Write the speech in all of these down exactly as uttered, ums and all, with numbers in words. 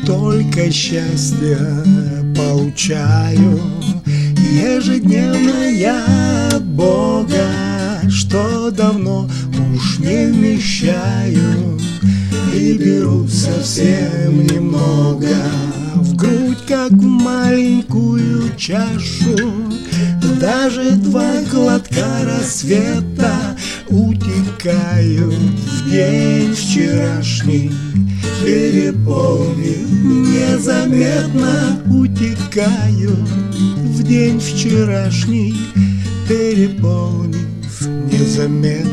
столько счастья получаю ежедневно я от Бога, что давно уж не вмещаю, и беру совсем немного в грудь, как в маленькую чашу. Даже два глотка рассвета утекают в день вчерашний, переполнив незаметно, утекают в день вчерашний, переполнив незаметно.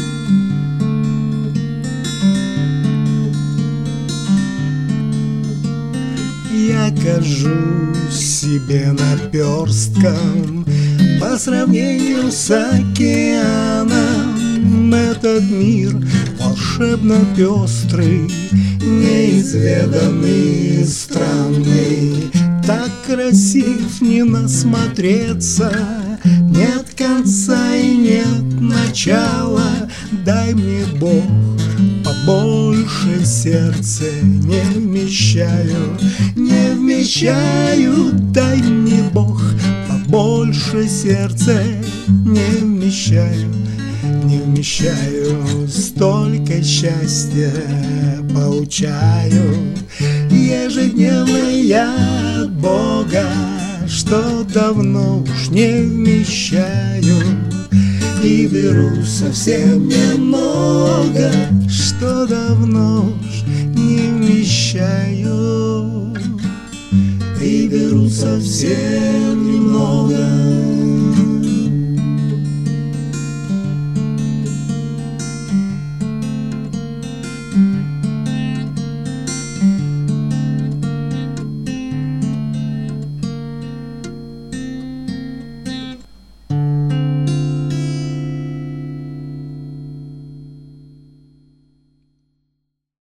Я кажусь себе наперстком по сравнению с океаном. Этот мир волшебно пестрый, неизведанный, странный, так красив не насмотреться. Нет конца и нет начала. Дай мне, Бог, побольше сердце, не вмещаю, не вмещаю. Дай мне, Бог, побольше сердце, не вмещаю, не вмещаю. Столько счастья получаю ежедневно я от Бога, что давно уж не вмещаю, и беру совсем немного, что давно уж не вмещаю, и беру совсем